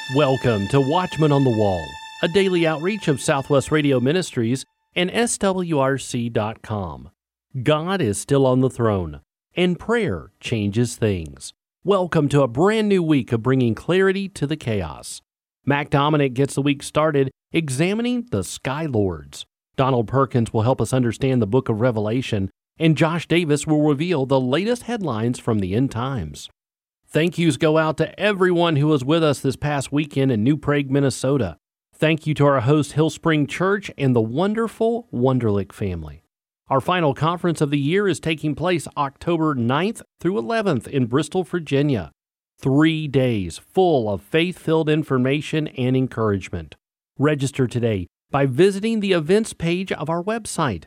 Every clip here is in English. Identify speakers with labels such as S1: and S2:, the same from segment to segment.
S1: Welcome to Watchman on the Wall, a daily outreach of Southwest Radio Ministries and SWRC.com. God is still on the throne, and prayer changes things. Welcome to a brand new week of bringing clarity to the chaos. Mac Dominic gets the week started examining the Sky Lords. Donald Perkins will help us understand the book of Revelation, and Josh Davis will reveal the latest headlines from the end times. Thank yous go out to everyone who was with us this past weekend in New Prague, Minnesota. Thank you to our host, Hillspring Church, and the wonderful Wunderlich family. Our final conference of the year is taking place October 9th through 11th in Bristol, Virginia. 3 days full of faith-filled information and encouragement. Register today by visiting the events page of our website,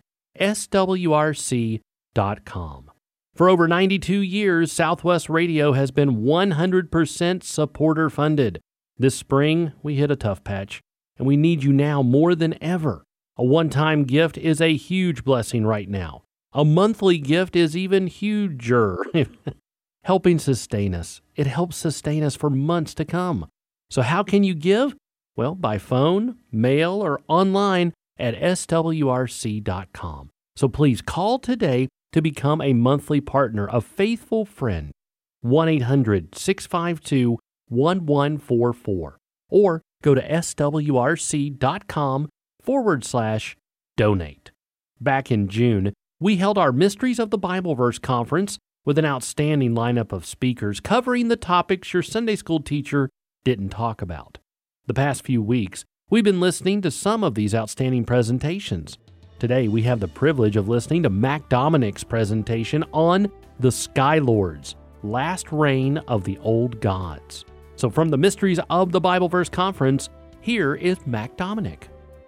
S1: swrc.com. For over 92 years, Southwest Radio has been 100% supporter funded. This spring, we hit a tough patch, and we need you now more than ever. A one-time gift is a huge blessing right now. A monthly gift is even huger, helping sustain us. It helps sustain us for months to come. So how can you give? Well, by phone, mail, or online at swrc.com. So please call today to become a monthly partner, a faithful friend. 1-800-652-1144. Or go to swrc.com/donate. Back in June, we held our Mysteries of the Bible Verse Conference with an outstanding lineup of speakers covering the topics your Sunday school teacher didn't talk about. The past few weeks, we've been listening to some of these outstanding presentations. Today, we have the privilege of listening to Mac Dominic's presentation on the Sky Lords, Last Reign of the Old Gods. So from the Mysteries of the Bible Verse Conference, here is Mac Dominic.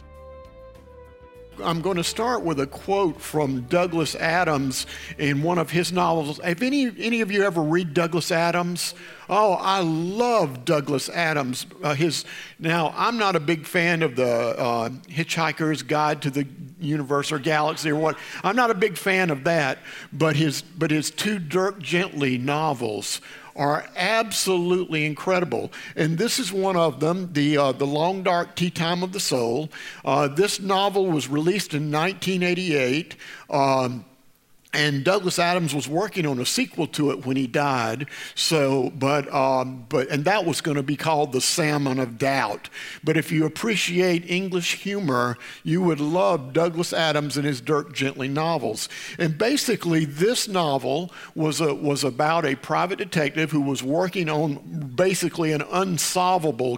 S2: I'm going to start with a quote from Douglas Adams in one of his novels. Have any of you ever read Douglas Adams? Oh, I love Douglas Adams. Now, I'm not a big fan of the Hitchhiker's Guide to the Universe or Galaxy or what. I'm not a big fan of that, but his two Dirk Gently novels are absolutely incredible. And this is one of them, the Long Dark Tea Time of the Soul. This novel was released in 1988. And Douglas Adams was working on a sequel to it when he died. And that was going to be called The Salmon of Doubt. But if you appreciate English humor, you would love Douglas Adams and his Dirk Gently novels. And basically, this novel was about a private detective who was working on basically an unsolvable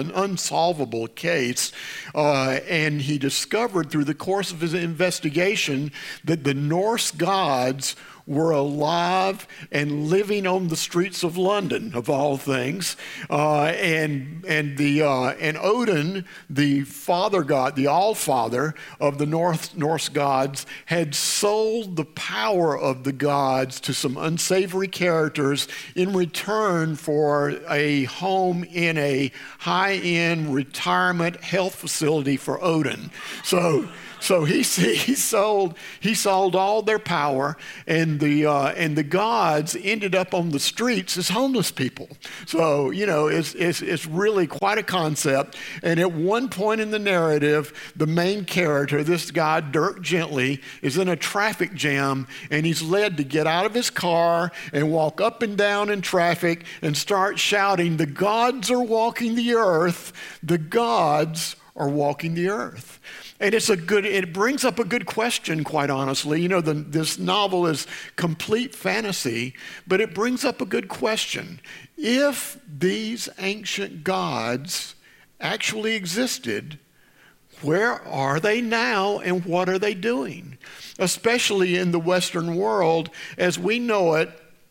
S2: case, and he discovered through the course of his investigation that the Norse gods were alive and living on the streets of London, of all things, and Odin, the father god, the All-Father of the Norse gods, had sold the power of the gods to some unsavory characters in return for a home in a high-end retirement health facility for Odin. So he sold all their power, and the gods ended up on the streets as homeless people. So it's really quite a concept. And at one point in the narrative, the main character, this guy Dirk Gently, is in a traffic jam, and he's led to get out of his car and walk up and down in traffic and start shouting, "The gods are walking the earth. The gods are walking the earth." And it brings up a good question, quite honestly. This novel is complete fantasy, but it brings up a good question. If these ancient gods actually existed, where are they now and what are they doing? Especially in the Western world, as we know it,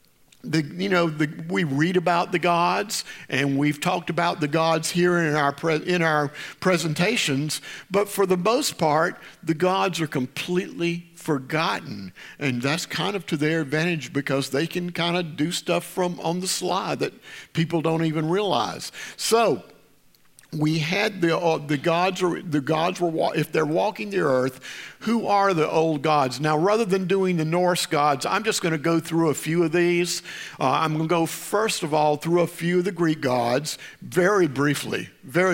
S2: we read about the gods, and we've talked about the gods here in our presentations, but for the most part, the gods are completely forgotten, and that's kind of to their advantage because they can kind of do stuff from on the sly that people don't even realize. So we had the gods were, if they're walking the earth, who are the old gods? Now, rather than doing the Norse gods, I'm just going to go through a few of these. I'm going to go first of all through a few of the Greek gods very briefly,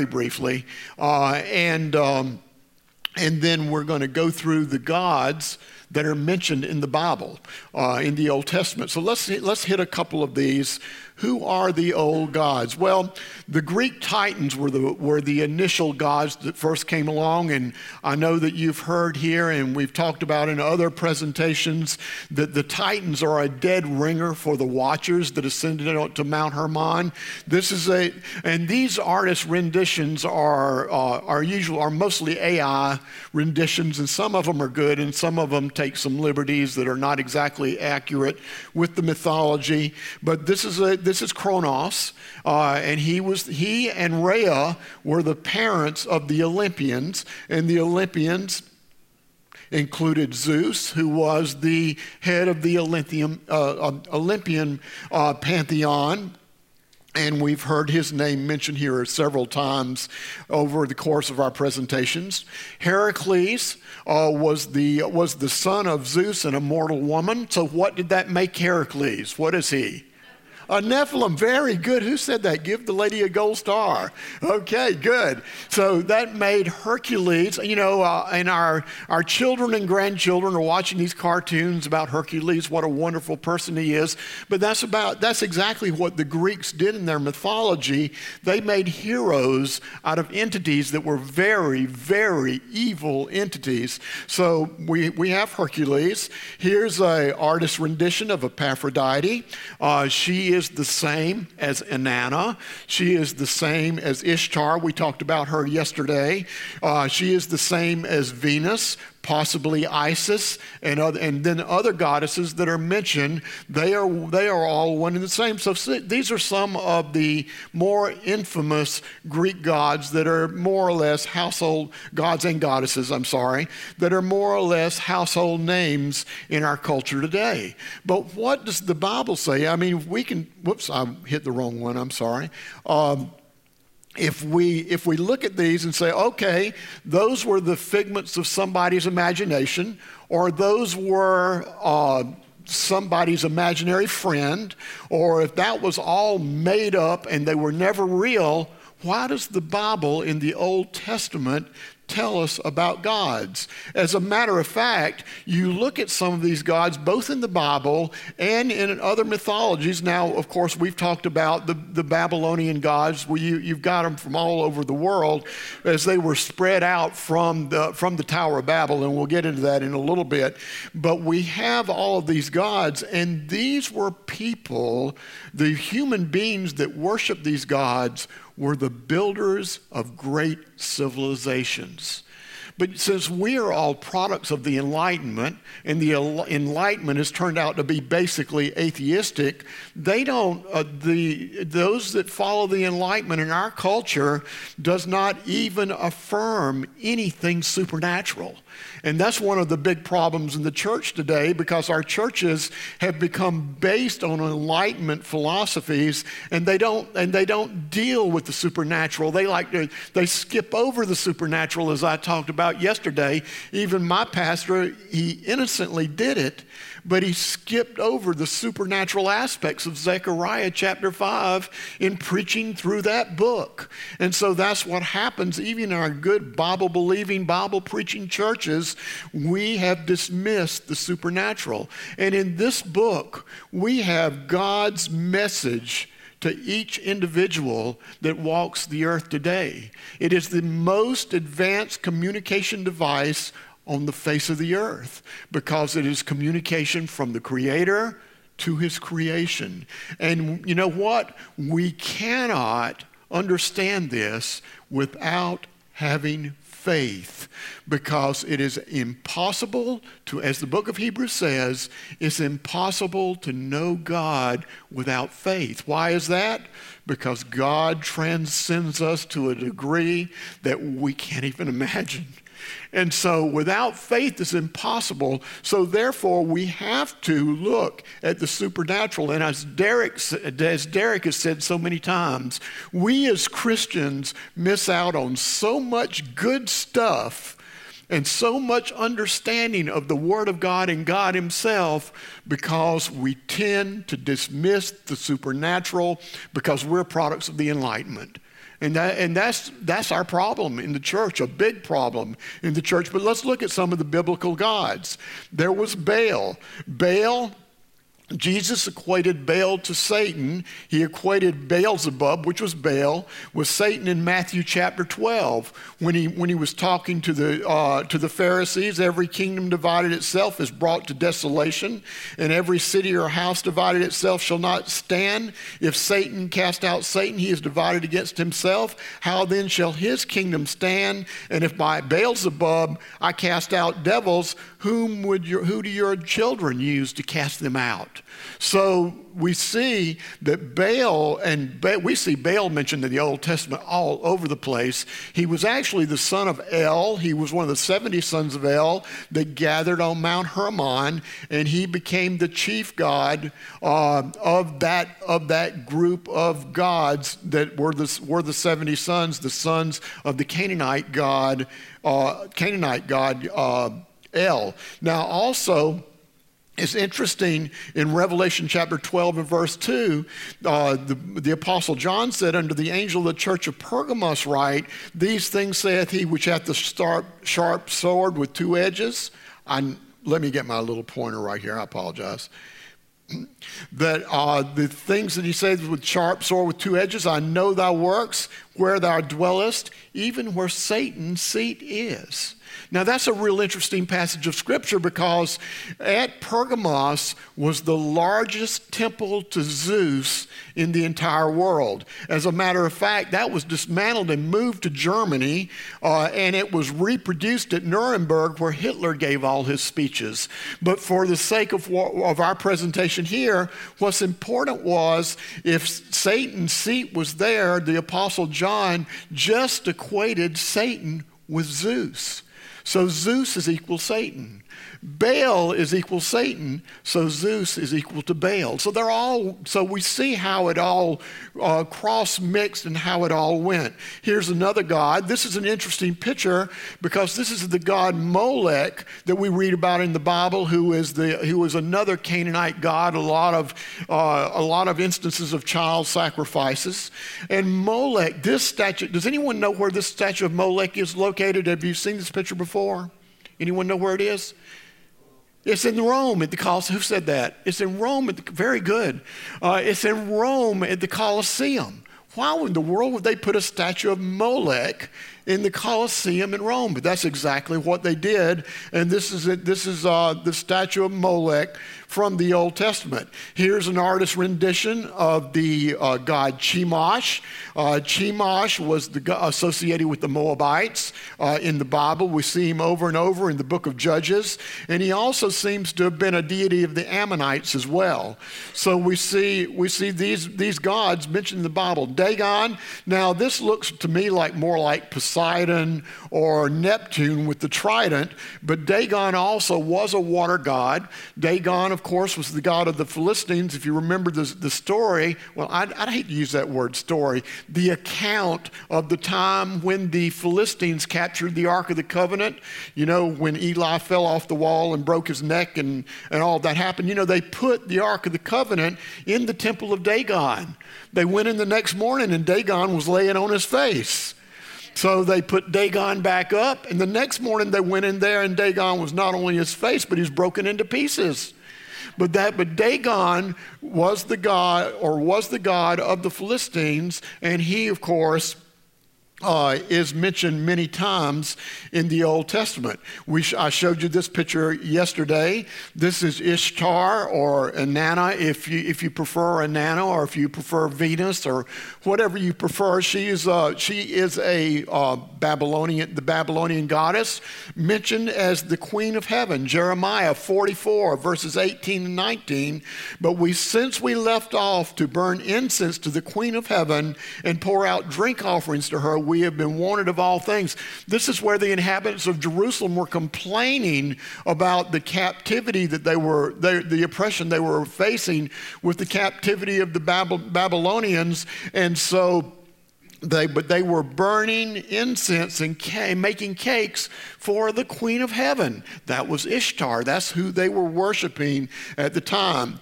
S2: and then we're going to go through the gods that are mentioned in the Bible, in the Old Testament. So let's hit a couple of these. Who are the old gods? Well, the Greek Titans were the initial gods that first came along, and I know that you've heard here and we've talked about in other presentations that the Titans are a dead ringer for the Watchers that ascended to Mount Hermon. And these artist renditions are mostly AI renditions, and some of them are good, and some of them take some liberties that are not exactly accurate with the mythology. But this is Kronos, and he and Rhea were the parents of the Olympians, and the Olympians included Zeus, who was the head of the Olympian pantheon. And we've heard his name mentioned here several times over the course of our presentations. Heracles was the son of Zeus and a mortal woman. So what did that make Heracles? What is he? A Nephilim, very good. Who said that? Give the lady a gold star. Okay, good. So that made Hercules, and our children and grandchildren are watching these cartoons about Hercules, what a wonderful person he is. But that's exactly what the Greeks did in their mythology. They made heroes out of entities that were very, very evil entities. So we have Hercules. Here's an artist rendition of Aphrodite. She is the same as Inanna. She is the same as Ishtar. We talked about her yesterday. She is the same as Venus, possibly Isis, and then other goddesses that are mentioned. They are all one and the same. So these are some of the more infamous Greek gods that are more or less household gods and goddesses, that are more or less household names in our culture today. But what does the Bible say? I mean, I hit the wrong one, I'm sorry. If we look at these and say, okay, those were the figments of somebody's imagination, or those were somebody's imaginary friend, or if that was all made up and they were never real, why does the Bible in the Old Testament tell us about gods? As a matter of fact, you look at some of these gods, both in the Bible and in other mythologies. Now, of course, we've talked about the Babylonian gods. You've got them from all over the world as they were spread out from the Tower of Babel, and we'll get into that in a little bit. But we have all of these gods, and these were people, the human beings that worship these gods were the builders of great civilizations. But since we are all products of the Enlightenment, and the Enlightenment has turned out to be basically atheistic, those that follow the Enlightenment in our culture does not even affirm anything supernatural. And that's one of the big problems in the church today, because our churches have become based on Enlightenment philosophies, and they don't deal with the supernatural. They skip over the supernatural, as I talked about yesterday. Even my pastor, he innocently did it, but he skipped over the supernatural aspects of Zechariah chapter 5 in preaching through that book. And so that's what happens even in our good Bible-believing, Bible-preaching churches. We have dismissed the supernatural. And in this book, we have God's message to each individual that walks the earth today. It is the most advanced communication device on the face of the earth, because it is communication from the Creator to His creation. And you know what? We cannot understand this without having faith, because it is impossible to, as the book of Hebrews says, it's impossible to know God without faith. Why is that? Because God transcends us to a degree that we can't even imagine. And so without faith, it's impossible. So therefore, we have to look at the supernatural. And as Derek has said so many times, we as Christians miss out on so much good stuff and so much understanding of the Word of God and God Himself because we tend to dismiss the supernatural because we're products of the Enlightenment. And that's our problem in the church, a big problem in the church. But let's look at some of the biblical gods. There was Baal. Jesus equated Baal to Satan. He equated Beelzebub, which was Baal, with Satan in Matthew chapter 12. When he was talking to the Pharisees, every kingdom divided itself is brought to desolation, and every city or house divided itself shall not stand. If Satan cast out Satan, he is divided against himself. How then shall his kingdom stand? And if by Beelzebub I cast out devils, who do your children use to cast them out? So we see that we see Baal mentioned in the Old Testament all over the place. He was actually the son of El. He was one of the 70 sons of El that gathered on Mount Hermon, and he became the chief god of that group of gods that were the 70 sons, the sons of the Canaanite god El. Now also, it's interesting in Revelation chapter 12 and verse 2, the Apostle John said, unto the angel of the church of Pergamos write, these things saith he which hath the sharp sword with two edges. Let me get my little pointer right here, I apologize. That the things that he says with sharp sword with two edges, I know thy works, where thou dwellest, even where Satan's seat is. Now that's a real interesting passage of Scripture because at Pergamos was the largest temple to Zeus in the entire world. As a matter of fact, that was dismantled and moved to Germany, and it was reproduced at Nuremberg where Hitler gave all his speeches. But for the sake of our presentation here, what's important was if Satan's seat was there, the Apostle John just equated Satan with Zeus. So Zeus is equal Satan. Baal is equal Satan, so Zeus is equal to Baal. So we see how it all cross-mixed and how it all went. Here's another god. This is an interesting picture because this is the god Molech that we read about in the Bible, who is another Canaanite god. A lot of instances of child sacrifices. And Molech, this statue. Does anyone know where this statue of Molech is located? Have you seen this picture before? Anyone know where it is? It's in Rome at the Colosseum. Who said that? It's in Rome very good. It's in Rome at the Colosseum. Why in the world would they put a statue of Molech in the Colosseum in Rome? But that's exactly what they did. And this is the statue of Molech from the Old Testament. Here's an artist's rendition of the god Chemosh. Chemosh was associated with the Moabites in the Bible. We see him over and over in the book of Judges. And he also seems to have been a deity of the Ammonites as well. So we see these gods mentioned in the Bible. Dagon, now this looks to me more like Poseidon or Neptune with the trident, but Dagon also was a water god. Dagon, of course, was the god of the Philistines. If you remember the story, well, I'd hate to use that word story, the account of the time when the Philistines captured the Ark of the Covenant, when Eli fell off the wall and broke his neck and all that happened. They put the Ark of the Covenant in the temple of Dagon. They went in the next morning and Dagon was laying on his face. So they put Dagon back up, and the next morning they went in there and Dagon was not only his face, but he's broken into pieces. But Dagon was the god of the Philistines, and he, of course, is mentioned many times in the Old Testament. I showed you this picture yesterday. This is Ishtar or Inanna, if you prefer Inanna, or if you prefer Venus, or whatever you prefer. She is the Babylonian goddess, mentioned as the Queen of Heaven. Jeremiah 44 verses 18 and 19. But since we left off to burn incense to the Queen of Heaven and pour out drink offerings to her, we have been warned of all things. This is where the inhabitants of Jerusalem were complaining about the captivity that the oppression they were facing with the captivity of the Babylonians. And so they were burning incense and making cakes for the Queen of Heaven. That was Ishtar. That's who they were worshiping at the time.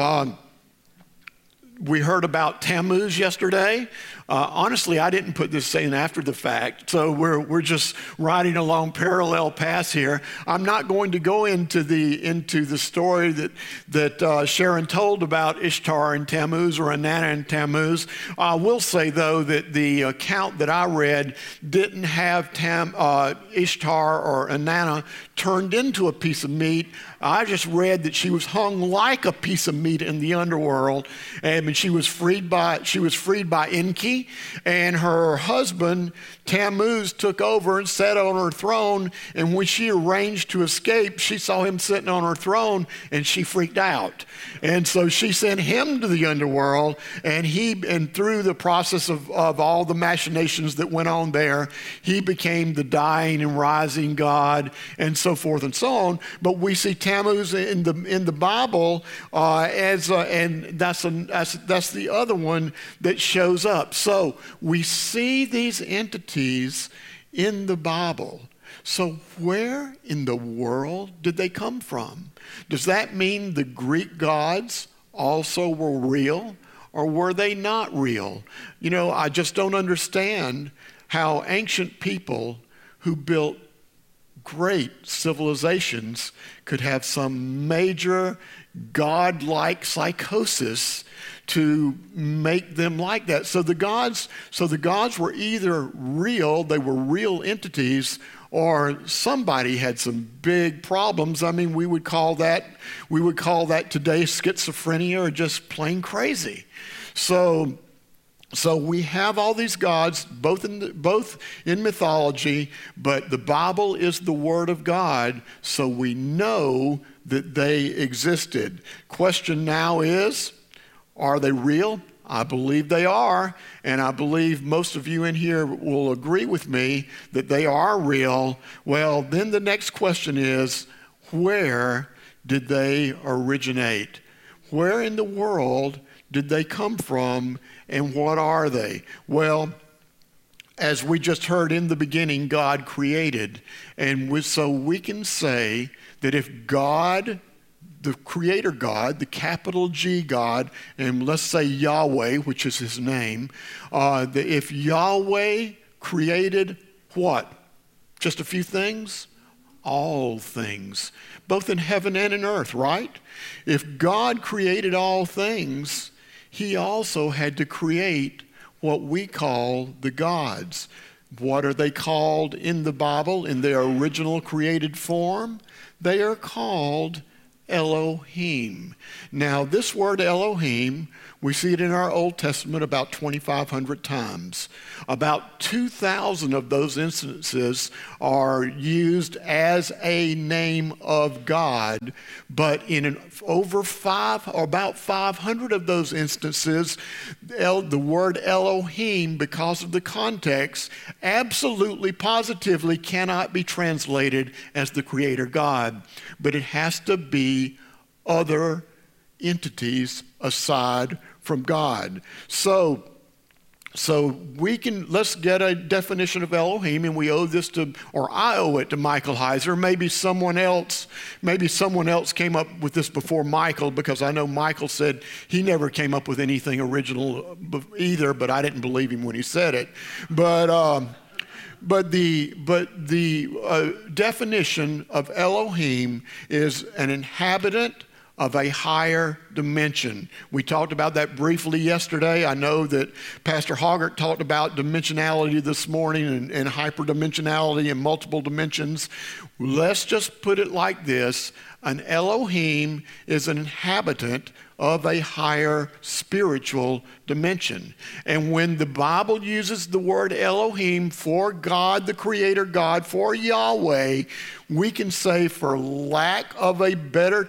S2: We heard about Tammuz yesterday. Honestly, I didn't put this in after the fact, so we're just riding along parallel paths here. I'm not going to go into the story that Sharon told about Ishtar and Tammuz, or Inanna and Tammuz. I will say, though, that the account that I read didn't have Ishtar or Inanna turned into a piece of meat. I just read that she was hung like a piece of meat in the underworld, and she was freed by Enki, and her husband Tammuz took over and sat on her throne. And when she arranged to escape, she saw him sitting on her throne, and she freaked out. And so she sent him to the underworld, and through the process of all the machinations that went on there, he became the dying and rising god, and so forth and so on. But we see Tammuz in the Bible and that's the other one that shows up. So we see these entities in the Bible. So where in the world did they come from? Does that mean the Greek gods also were real, or were they not real? I just don't understand how ancient people who built great civilizations could have some major godlike psychosis to make them like that. So the gods were either real, they were real entities, or somebody had some big problems. I mean, we would call that today schizophrenia, or just plain crazy. So we have all these gods, both in mythology, but the Bible is the Word of God, so we know that they existed. Question now is, are they real? I believe they are, and I believe most of you in here will agree with me that they are real. Well, then the next question is, where did they originate? Where in the world did they come from, and what are they? Well, as we just heard in the beginning, God created, and so we can say that if God, the Creator God, the capital G God, and let's say Yahweh, which is His name, if Yahweh created what? Just a few things? All things, both in heaven and in earth, right? If God created all things, He also had to create what we call the gods. What are they called in the Bible in their original created form? They are called Elohim. Now, this word Elohim, we see it in our Old Testament about 2,500 times. About 2,000 of those instances are used as a name of God, but in about 500 of those instances, the word Elohim, because of the context, absolutely, positively cannot be translated as the Creator God, but it has to be other entities aside from God. So let's get a definition of Elohim, and we owe this to, or I owe it to Michael Heiser. Maybe someone else came up with this before Michael, because I know Michael said he never came up with anything original either, but I didn't believe him when he said it. But the definition of Elohim is an inhabitant of a higher dimension. We talked about that briefly yesterday. I know that Pastor Hoggart talked about dimensionality this morning and hyperdimensionality and multiple dimensions. Let's just put it like this. An Elohim is an inhabitant of a higher spiritual dimension. And when the Bible uses the word Elohim for God, the Creator God, for Yahweh, we can say, for lack of a better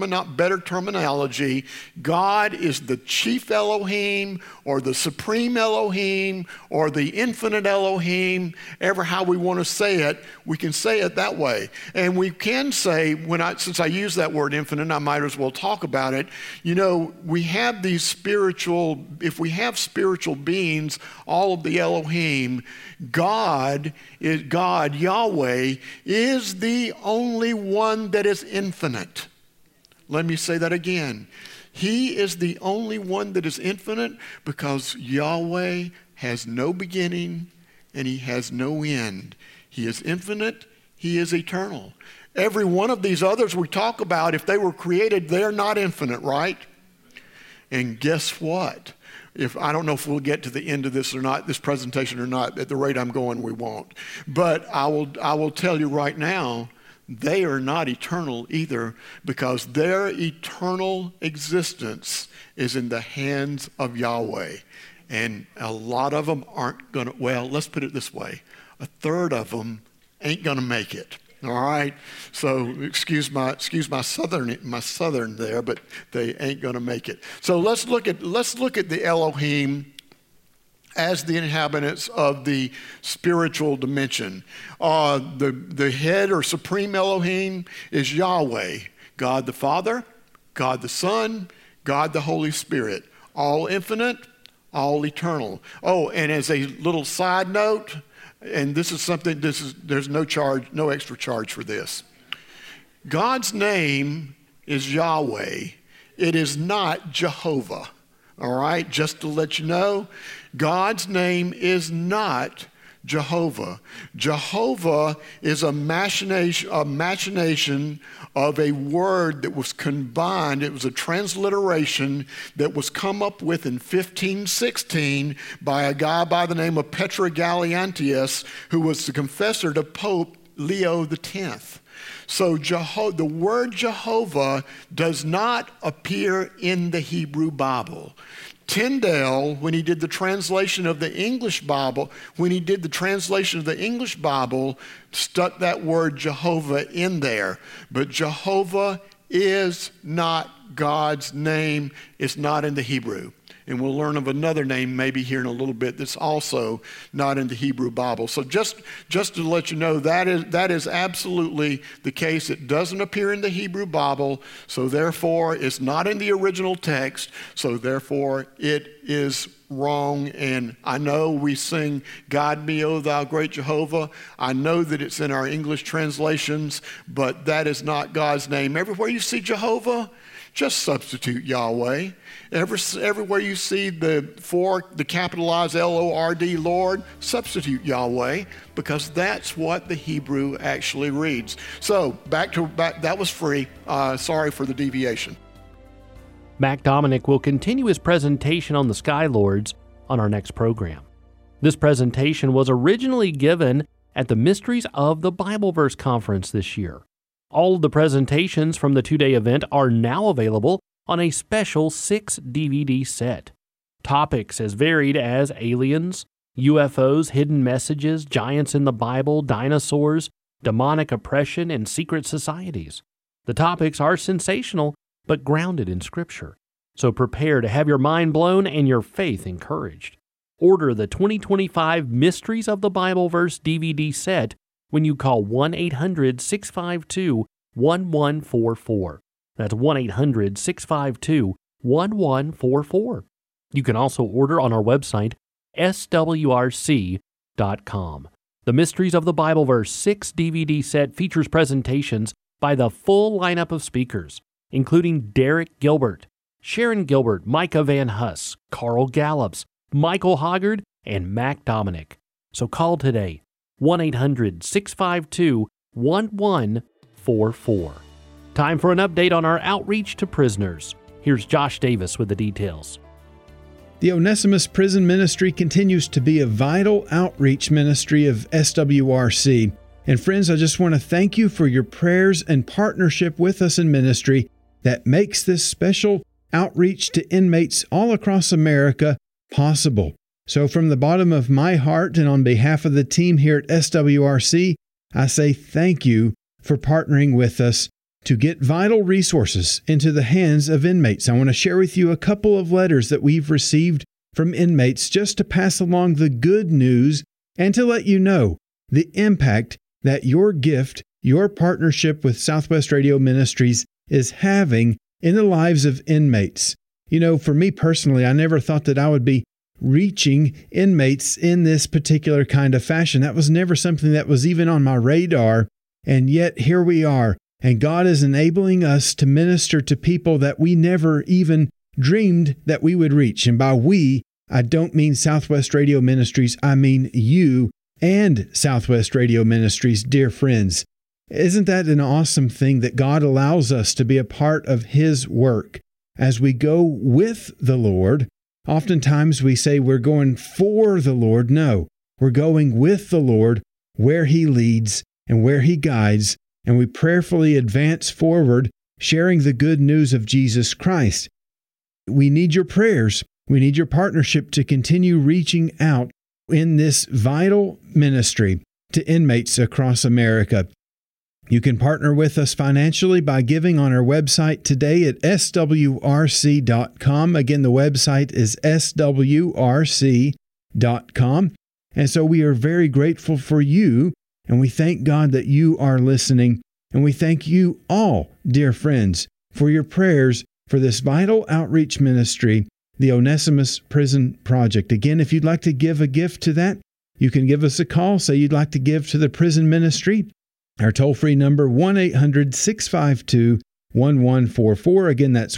S2: terminology, God is the chief Elohim, or the supreme Elohim, or the infinite Elohim. Ever how we want to say it, we can say it that way. And we can say, since I use that word infinite, I might as well talk about it. You know, we have these spiritual, if we have spiritual beings, all of the Elohim, God, Yahweh, is the only one that is infinite. Let me say that again. He is the only one that is infinite, because Yahweh has no beginning and he has no end. He is infinite. He is eternal. Every one of these others we talk about, if they were created, they're not infinite, right? And guess what? I don't know if we'll get to the end of this or not, this presentation or not. At the rate I'm going, we won't. But I will tell you right now, they are not eternal either, because their eternal existence is in the hands of Yahweh. And a lot of them aren't going to, well, let's put it this way. A third of them ain't going to make it. All right, so excuse my southern there, but they ain't going to make it. So let's look at the Elohim as the inhabitants of the spiritual dimension. The head or supreme Elohim is Yahweh, God the Father, God the Son, God the Holy Spirit, all infinite, all eternal. Oh, and as a little side note, and this is something, there's no extra charge for this. God's name is Yahweh. It is not Jehovah. All right, just to let you know, God's name is not Jehovah. Jehovah is a machination of a word that was combined. It was a transliteration that was come up with in 1516 by a guy by the name of Petra Galliantius, who was the confessor to Pope Leo X. So the word Jehovah does not appear in the Hebrew Bible. Tyndale, when he did the translation of the English Bible, stuck that word Jehovah in there. But Jehovah is not God's name. It's not in the Hebrew. And we'll learn of another name maybe here in a little bit that's also not in the Hebrew Bible. So just to let you know, that is absolutely the case. It doesn't appear in the Hebrew Bible, so therefore it's not in the original text, so therefore it is wrong. And I know we sing, "God me, O thou great Jehovah." I know that it's in our English translations, but that is not God's name. Everywhere you see Jehovah, just substitute Yahweh. Everywhere you see the capitalized L-O-R-D, Lord, substitute Yahweh, because that's what the Hebrew actually reads. So back that was free. Sorry for the deviation.
S1: Mac Dominic will continue his presentation on the Sky Lords on our next program. This presentation was originally given at the Mysteries of the Bible Verse Conference this year. All of the presentations from the two-day event are now available on a special 6-DVD set. Topics as varied as aliens, UFOs, hidden messages, giants in the Bible, dinosaurs, demonic oppression, and secret societies. The topics are sensational, but grounded in Scripture. So prepare to have your mind blown and your faith encouraged. Order the 2025 Mysteries of the Bible Verse DVD set when you call 1-800-652-1144. That's 1-800-652-1144. You can also order on our website, swrc.com. The Mysteries of the Bible Verse 6-DVD set features presentations by the full lineup of speakers, including Derek Gilbert, Sharon Gilbert, Micah Van Huss, Carl Gallups, Michael Hoggard, and Mac Dominic. So call today, 1-800-652-1144. Time for an update on our outreach to prisoners. Here's Josh Davis with the details.
S3: The Onesimus Prison Ministry continues to be a vital outreach ministry of SWRC. And friends, I just want to thank you for your prayers and partnership with us in ministry that makes this special outreach to inmates all across America possible. So from the bottom of my heart and on behalf of the team here at SWRC, I say thank you for partnering with us to get vital resources into the hands of inmates. I want to share with you a couple of letters that we've received from inmates just to pass along the good news and to let you know the impact that your gift, your partnership with Southwest Radio Ministries is having in the lives of inmates. You know, for me personally, I never thought that I would be reaching inmates in this particular kind of fashion. That was never something that was even on my radar. And yet here we are. And God is enabling us to minister to people that we never even dreamed that we would reach. And by we, I don't mean Southwest Radio Ministries. I mean you and Southwest Radio Ministries, dear friends. Isn't that an awesome thing that God allows us to be a part of His work as we go with the Lord? Oftentimes we say we're going for the Lord. No, we're going with the Lord where He leads and where He guides, and we prayerfully advance forward, sharing the good news of Jesus Christ. We need your prayers. We need your partnership to continue reaching out in this vital ministry to inmates across America. You can partner with us financially by giving on our website today at swrc.com. Again, the website is swrc.com. And so we are very grateful for you, and we thank God that you are listening. And we thank you all, dear friends, for your prayers for this vital outreach ministry, the Onesimus Prison Project. Again, if you'd like to give a gift to that, you can give us a call. Say you'd like to give to the prison ministry. Our toll-free number, 1-800-652-1144. Again, that's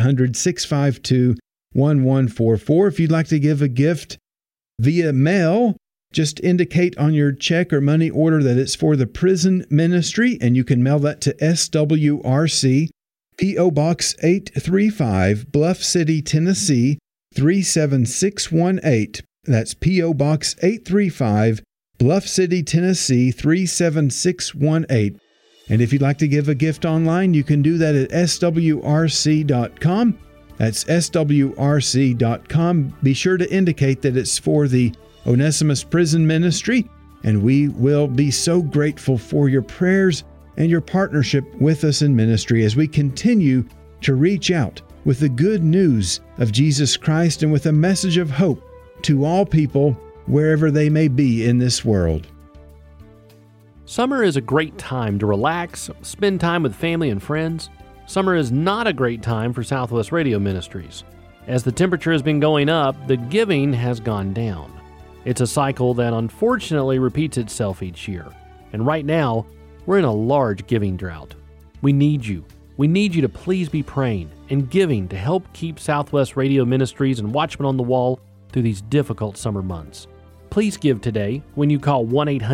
S3: 1-800-652-1144. If you'd like to give a gift via mail, just indicate on your check or money order that it's for the prison ministry, and you can mail that to SWRC, P.O. Box 835, Bluff City, Tennessee, 37618. That's P.O. Box 835, Bluff City, Tennessee, 37618. And if you'd like to give a gift online, you can do that at swrc.com. That's swrc.com. Be sure to indicate that it's for the Onesimus Prison Ministry, and we will be so grateful for your prayers and your partnership with us in ministry as we continue to reach out with the good news of Jesus Christ and with a message of hope to all people wherever they may be in this world.
S1: Summer is a great time to relax, spend time with family and friends. Summer is not a great time for Southwest Radio Ministries. As the temperature has been going up, the giving has gone down. It's a cycle that unfortunately repeats itself each year. And right now, we're in a large giving drought. We need you. We need you to please be praying and giving to help keep Southwest Radio Ministries and Watchmen on the Wall through these difficult summer months. Please give today when you call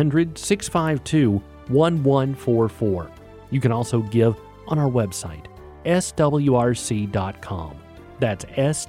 S1: 1-800-652-1144. You can also give on our website, swrc.com. That's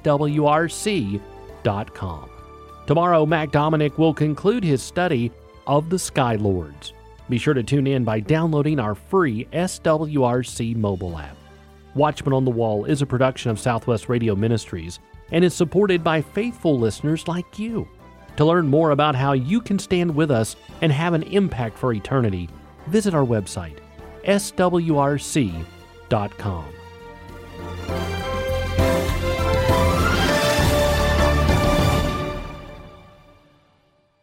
S1: swrc.com. Tomorrow, Mac Dominic will conclude his study of the Sky Lords. Be sure to tune in by downloading our free SWRC mobile app. Watchmen on the Wall is a production of Southwest Radio Ministries and is supported by faithful listeners like you. To learn more about how you can stand with us and have an impact for eternity, visit our website, swrc.com.